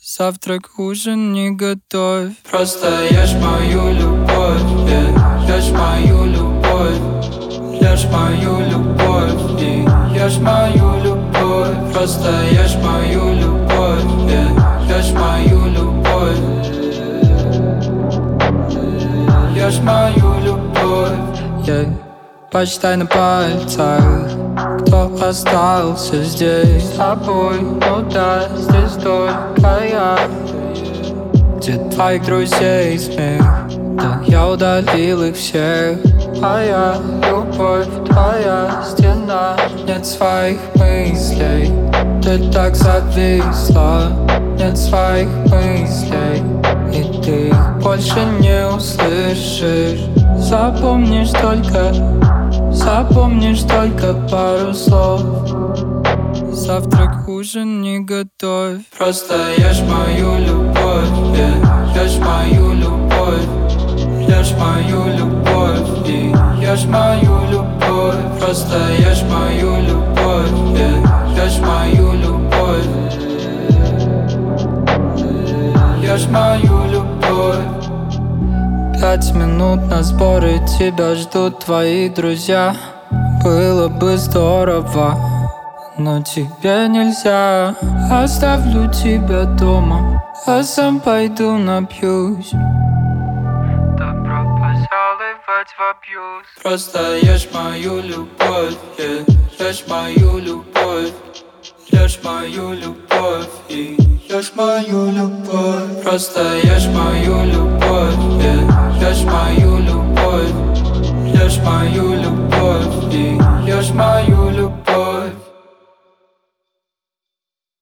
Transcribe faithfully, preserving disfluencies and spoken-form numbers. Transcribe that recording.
Завтрак, ужин не готовь. Просто ешь мою любовь, yeah. Ешь мою любовь, ешь мою любовь, и ешь мою любовь. Просто ешь мою любовь, yeah. Ешь мою любовь, ешь мою любовь, yeah. Почитай на пальцах, кто остался здесь с тобой. Ну да, здесь только я. Где твоих друзей смех? Да я удалил их всех. А я, любовь, твоя стена. Нет своих мыслей, ты так зависла. Нет своих мыслей, и ты их больше не услышишь. Запомнишь только, запомнишь только пару слов. Завтрак, ужин не готовь. Просто ешь мою любовь, yeah. Ешь мою любовь, ешь мою любовь, и ешь мою любовь. Просто ешь мою любовь, yeah. Ешь мою любовь, ешь мою любовь. Пять минут на сборы, тебя ждут твои друзья. Было бы здорово, но тебе нельзя. Оставлю тебя дома, а сам пойду напьюсь. Добро пожаловать в абьюз. Просто ешь мою любовь, yeah. Ешь мою любовь, ешь мою любовь, и ешь мою любовь. Просто ешь мою любовь, yeah. Ешь мою любовь, ешь мою любовь, и ешь мою